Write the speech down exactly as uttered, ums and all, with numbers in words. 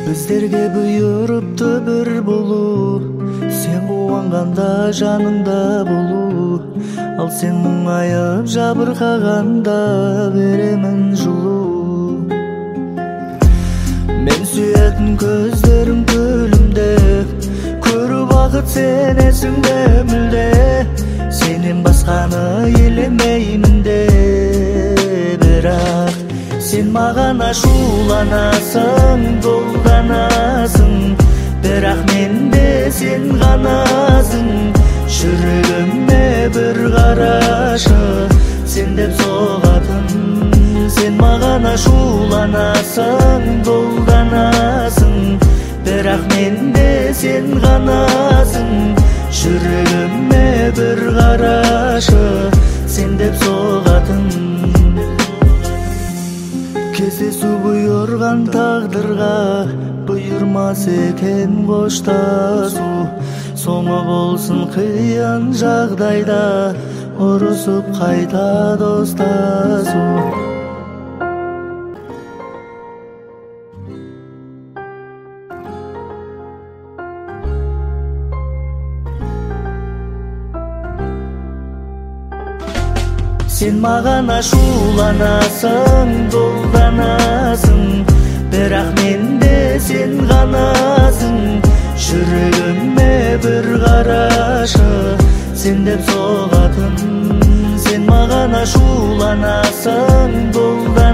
Біздерге бұйырыпты бір болу, сен қуанғанда жаныңда болу. Ал сен мұңайып жабырқағанда беремін жылу. Мен сүйетін көздерің күлімде, көріп бақыт сенесің бе мүлде. Сенен басқаны елемеймін де, бірақ сен маған ашуланасың, долданасың. Бірақ менде сен ғанасың. Жүрегіме бір қарашы, сен деп соғатын. Сен маған ашуланасың, долданасың. Бірақ менде сен ғанасың. Жүрегіме бір қарашы, сен деп соғатын. Кездесу бұйырған тағдырға, бұйырмас екен қоштасу. Соңы болсын қиын жағдайда, ұрысып қайта достасу. Сен маған ашуланасың, долданасың. Бірақ менде сен ғанасың. Жүрегіме бір қарашы, сен деп соғатын. Сен маған ашуланасың, долданасың.